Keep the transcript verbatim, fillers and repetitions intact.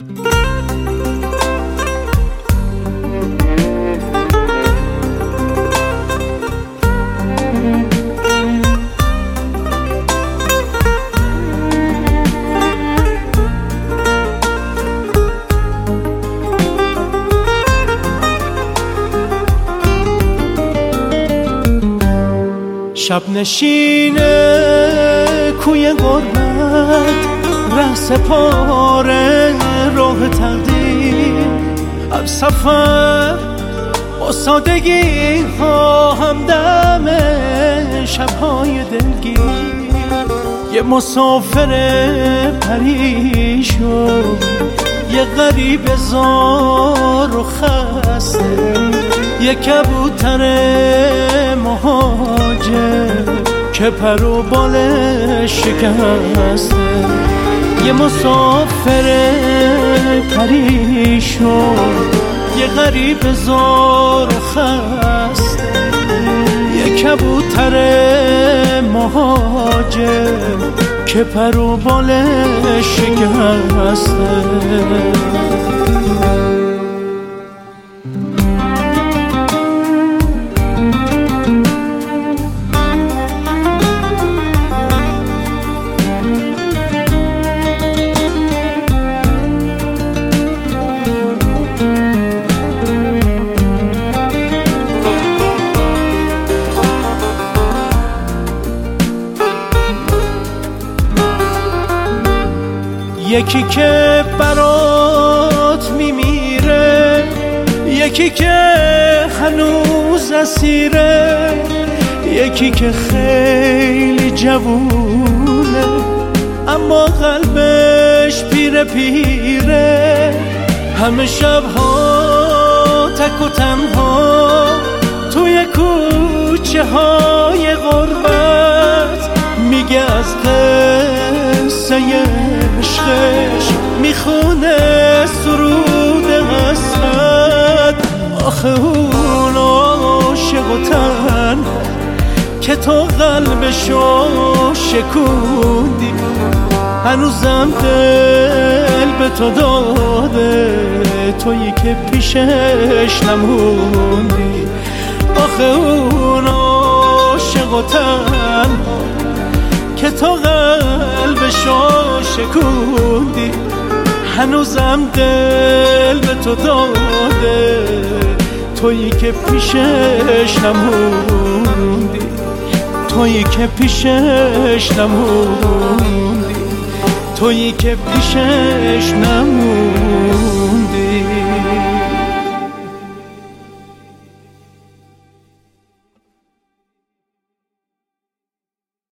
شب نشین کوی غربت ره سپاره راه تقدیر هر سفر با سادگی ها همدم شبهای دلگیر یه مسافر پریشون یه غریب زار و خسته یه کبوتر مهاجر که پر و بالش شکسته یه مسافر پریشون یه غریب زار و خسته یه کبوتر مهاجر که پر و بالش شکسته یکی که برات میمیره یکی که هنوز اسیره یکی که خیلی جوونه اما قلبش پیره پیره همه شبها تک و تنها توی کوچه های غربت میگه از قصه عشقش میخونه سرود حسرت آخه اون عاشق و تنها که تو قلبشو شکوندی هنوزم دل به تو داده تویی که پیشش نموندی آخه اون عاشق و تنها که تو قلبشو شکوندی هنوزم دل به تو داده تویی که پیشش نموندی تویی که پیشش نموندی تویی که پیشش نموندی